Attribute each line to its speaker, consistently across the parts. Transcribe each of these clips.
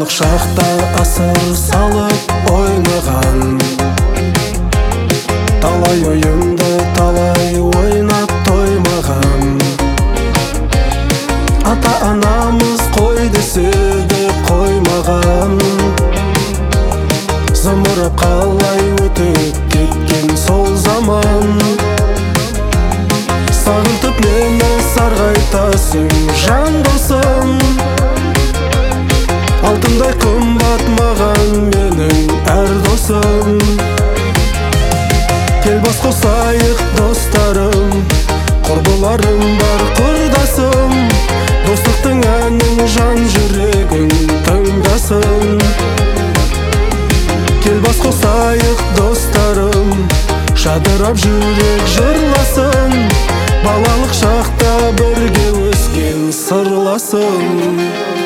Speaker 1: балалық шақта асыр салып ойнаған, талай ойынды талай ойнап тоймаған. Ата-анамыз қой десе де қоймаған. Зымырап қалай өтіп кеткен сол заман. Сағынтып мені сарғайтасың жан досым. Алтындай қымбат маған менің әр досым. Кел бас қосайық достарым, құрбыларым бар құрдасым. Достықтың әнін жан жүрегің тыңдасын. Кел бас қосайық достарым, шадырап жүрек жырласын. Балалық шақта бірге өскен сырласын.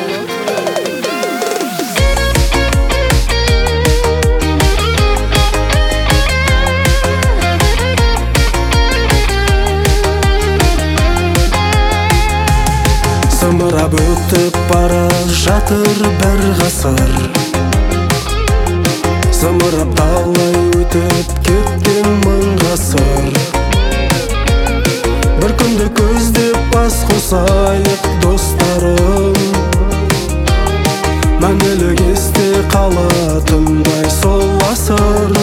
Speaker 1: Зымырап өтіп бара жатыр бір ғасыр. Зымырап талай өтіп кеткен мың ғасыр. Бір күнді көздеп бас қосайық достарым. Мәңгілік есте қалатындай сол асыр.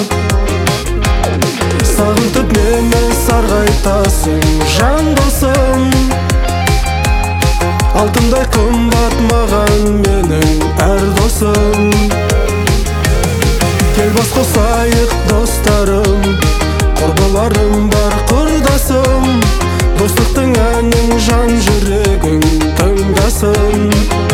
Speaker 1: Сағынтып мені сарғайтасың жан досым. Алтындай қымбат маған менің әр досым. Кел бас қосайық достарым, құрбыларым бар құрдасым. Достықтың әнін жан жүрегің тыңдасын.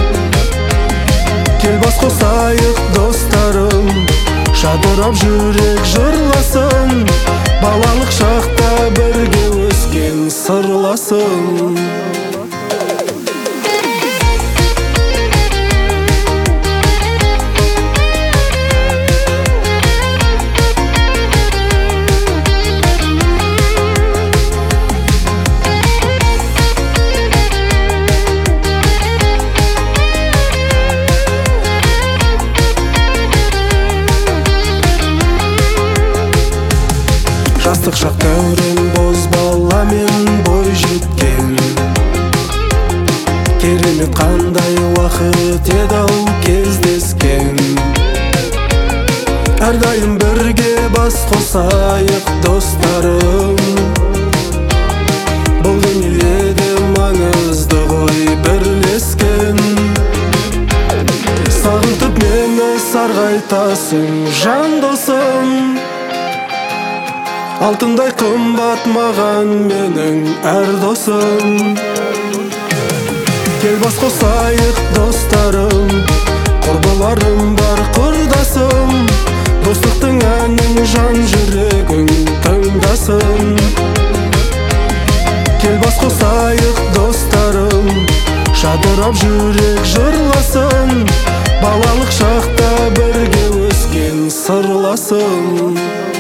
Speaker 1: Кел бас қосайық достарым, шадырап жүрек жырласын. Балалық шақта бірге өскен сырласын. Жастық шақ дәурен боз баламен бой жеткен. Керемет қандай уақыт еді-ау кездескен. Әрдайым бірге бас қосайық достарым. Бұл дүниеде маңызды ғой бірлескен. Сағынтып мені сарғайтасың жан досым. Алтындай қымбат маған менің әр досым. Кел бас қосайық достарым, құрбыларым бар құрдасым. Достықтың әнін жан жүрегің тыңдасын. Кел бас қосайық достарым, шадырап жүрек жырласын. Балалық шақта бірге өскен сырласын.